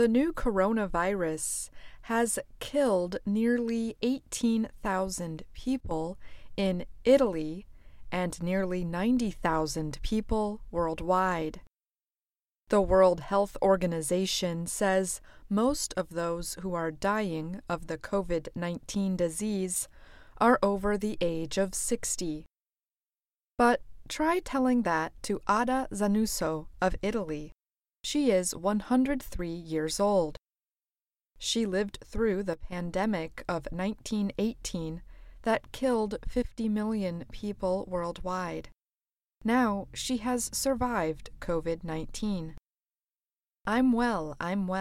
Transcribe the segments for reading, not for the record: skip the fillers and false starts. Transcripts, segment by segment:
The new coronavirus has killed nearly 18,000 people in Italy and nearly 90,000 people worldwide. The World Health Organization says most of those who are dying of the COVID-19 disease are over the age of 60. But try telling that to Ada Zanuso of Italy. She is 103 years old. She lived through the pandemic of 1918 that killed 50 million people worldwide. Now she has survived COVID-19. I'm well,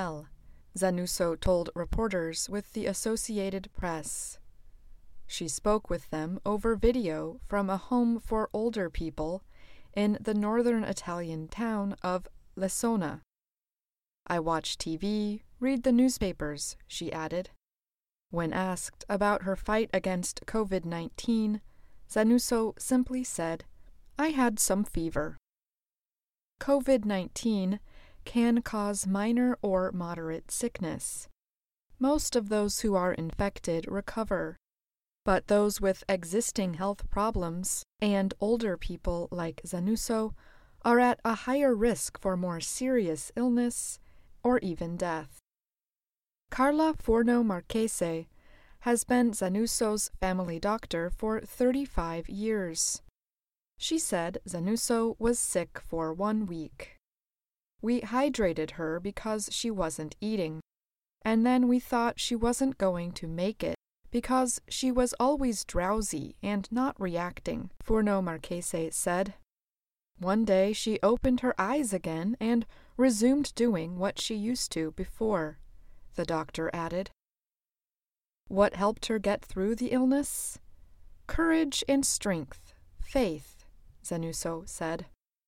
Zanuso told reporters with the Associated Press. She spoke with them over video from a home for older people in the northern Italian town of Lessona. I watch TV, read the newspapers, she added. When asked about her fight against COVID-19, Zanuso simply said, I had some fever. COVID-19 can cause minor or moderate sickness. Most of those who are infected recover, but those with existing health problems and older people like Zanuso are at a higher risk for more serious illness or even death. Carla Forno Marchese has been Zanuso's family doctor for 35 years. She said Zanuso was sick for 1 week. We hydrated her because she wasn't eating, and then we thought she wasn't going to make it because she was always drowsy and not reacting, Forno Marchese said. One day she opened her eyes again and resumed doing what she used to before, the doctor added. What helped her get through the illness? Courage and strength, faith, Zanuso said.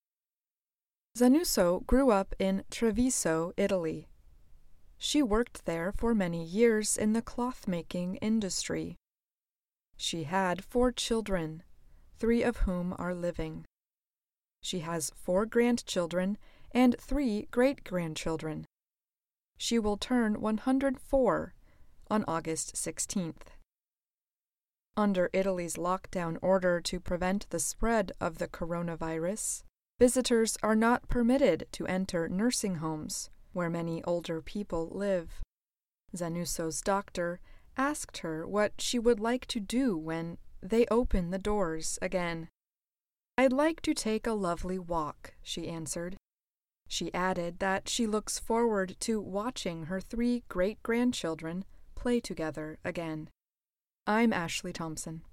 Zanuso grew up in Treviso, Italy. She worked there for many years in the cloth-making industry. She had 4 children, 3 of whom are living. She has 4 grandchildren and 3 great-grandchildren. She will turn 104 on August 16th. Under Italy's lockdown order to prevent the spread of the coronavirus, visitors are not permitted to enter nursing homes, where many older people live. Zanuso's doctor asked her what she would like to do when they open the doors again. I'd like to take a lovely walk, she answered. She added that she looks forward to watching her 3 great-grandchildren play together again. I'm Ashley Thompson.